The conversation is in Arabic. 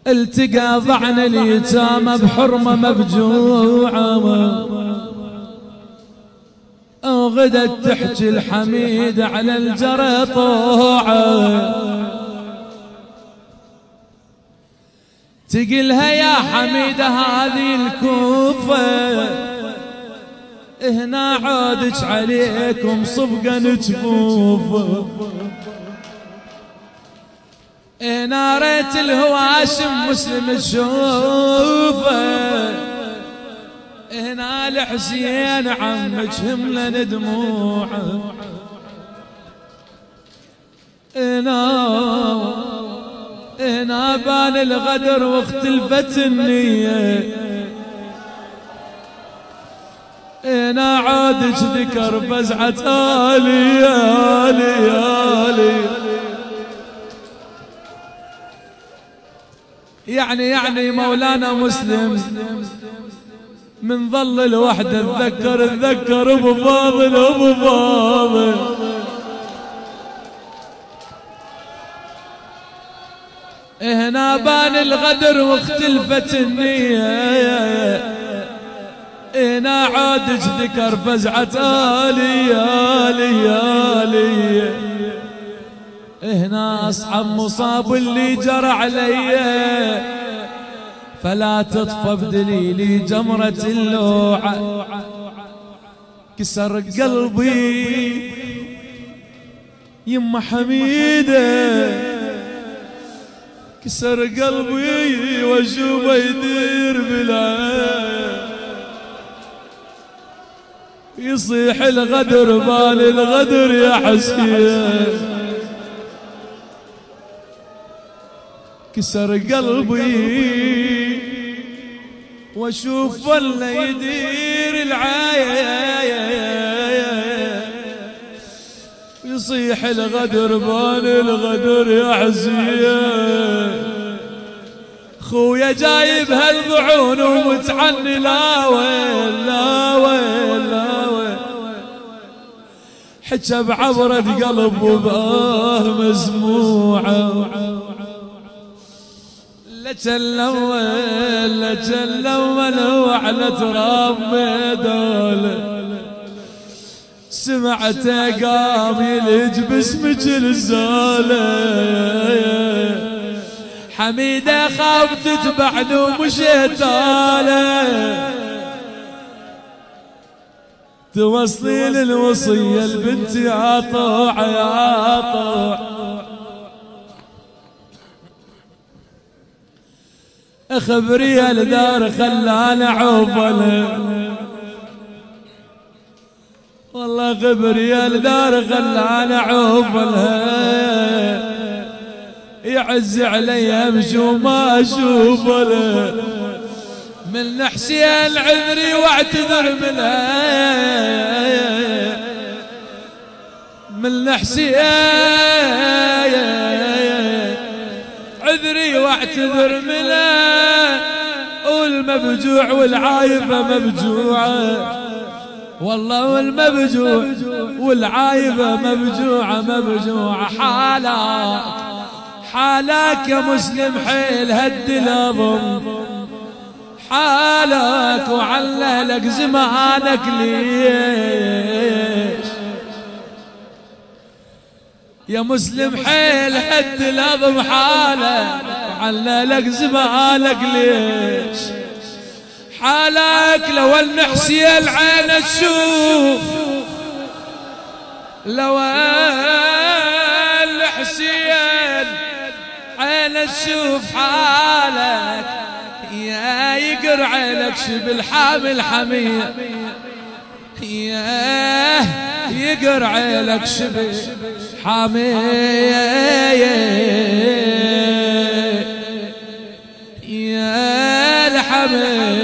التقى ضعن اليتامى بحرمة مفجوعة، وغدت تحكي الحميد على الجرى طوعة. تقلها يا حميدة هذه الكوفة هنا عادج عليكم صفقة نجفوفة، ناريت الهواشم مسلم تشوفه، هنا الحسين عمك هملن دموعه، هنا بان الغدر واختلفت النية، هنا عادج ذكر فزعة آلي آلي آلي. يعني مولانا مسلم من ظل الوحدة تذكر ابو فاضل ابو فاضل، هنا بان الغدر واختلفت النية، هنا عادج ذكر فزعة آلي آلي آلي، هنا أصعب مصاب اللي جرى علي، فلا تطفى بدليلي جمرة اللوعة. كسر قلبي يما حميدة، كسر قلبي واشوفه يدير بالعين، يصيح الغدر بالي الغدر يا حسين. كسر قلبي واشوف ولا يدير العاية، يصيح الغدر بالي الغدر يا حسين. خويا جايب هالضعون ومتعني لا وين لا وين لا وين، حجى بعبرة قلب وباه مسموعة. لجلوا منو على تراب ميدان، سمعته قام يلج باسمك الزالة، حميدة خاف تتبعني ومشيت آله، توصلي للوصية البنت يا طوع يا طوع. خبري الدار خلاني عوفله، والله خبري الدار خلاني عوفله، يعز علي امشي وما اشوفله، من حسين عذري واعتذر منها، من حسين عذري واعتذر منها، والمبجوع والعايفة مبجوعة، والله والمبجوع والعايفة مبجوعة مبجوعة. حالك يا مسلم حيل هد الأظم، حالك وعللك زمانك ليش يا مسلم حيل هد الأظم، حالك وعللك زمانك ليش، حالك لو النحسي العين تشوف، لو النحسي العين تشوف حالك، يا يقرع لك شبل حامل حمية، يا يقرع لك شبل حمية، يا الحمية